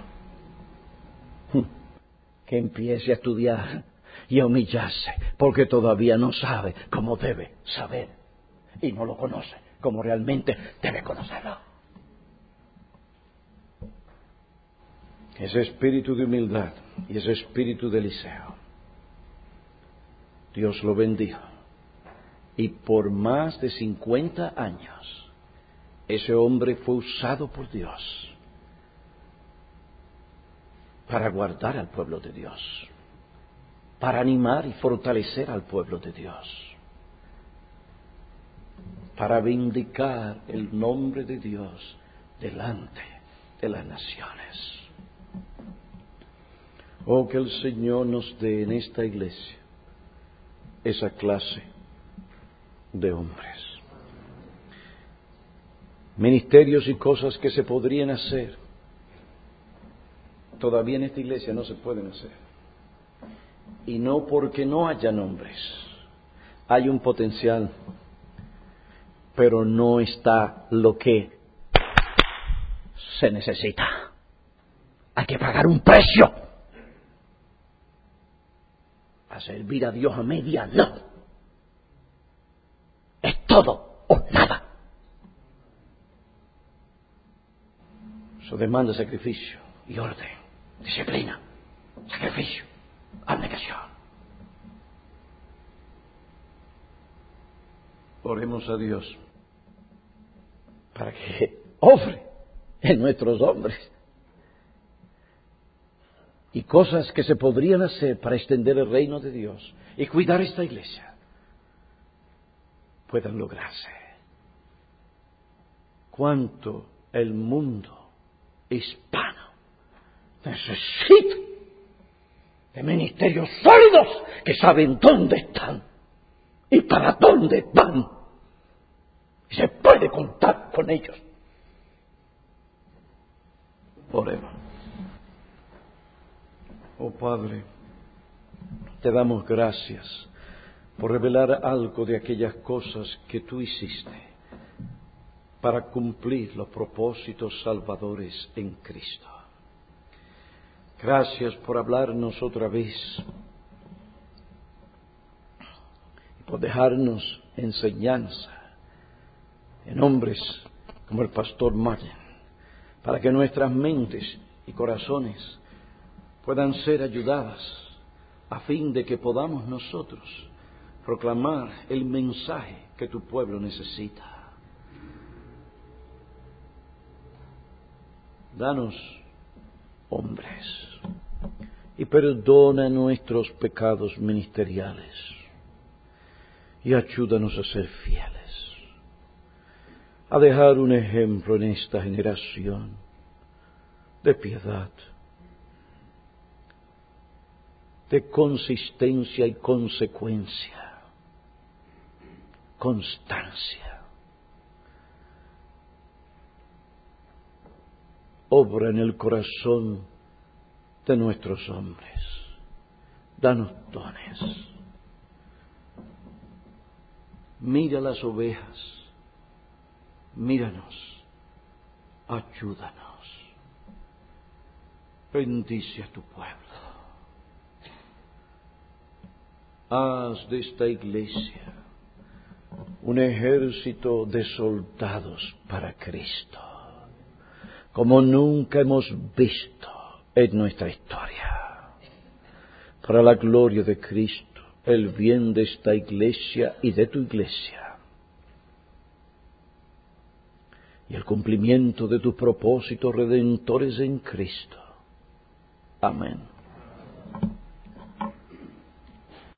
que empiece a estudiar y a humillarse porque todavía no sabe cómo debe saber y no lo conoce como realmente debe conocerlo. Ese espíritu de humildad y ese espíritu de Eliseo, Dios lo bendijo. Y por más de cincuenta años, ese hombre fue usado por Dios para guardar al pueblo de Dios, para animar y fortalecer al pueblo de Dios, para vindicar el nombre de Dios delante de las naciones. Oh, que el Señor nos dé en esta iglesia esa clase de hombres. Ministerios y cosas que se podrían hacer, todavía en esta iglesia no se pueden hacer. Y no porque no hayan hombres. Hay un potencial, pero no está lo que se necesita. Hay que pagar un precio. A servir a Dios a media, no. Es todo o nada. Eso demanda sacrificio y orden. disciplina, sacrificio, abnegación. Oremos a Dios para que obre en nuestros hombres y cosas que se podrían hacer para extender el reino de Dios y cuidar esta iglesia puedan lograrse. Cuánto el mundo hispano necesita de ministerios sólidos que saben dónde están y para dónde van. Y se puede contar con ellos. Oremos. Oh Padre, te damos gracias por revelar algo de aquellas cosas que tú hiciste para cumplir los propósitos salvadores en Cristo. Gracias por hablarnos otra vez y por dejarnos enseñanza en hombres como el pastor Martin, para que nuestras mentes y corazones puedan ser ayudadas a fin de que podamos nosotros proclamar el mensaje que tu pueblo necesita. Danos hombres y perdona nuestros pecados ministeriales y ayúdanos a ser fieles, a dejar un ejemplo en esta generación de piedad, de consistencia y consecuencia, constancia. Obra en el corazón de nuestros hombres. Danos dones. Mira las ovejas. Míranos. Ayúdanos. Bendice a tu pueblo. Haz de esta iglesia un ejército de soldados para Cristo, como nunca hemos visto en nuestra historia, para la gloria de Cristo, el bien de esta iglesia y de tu iglesia, y el cumplimiento de tus propósitos redentores en Cristo. Amén.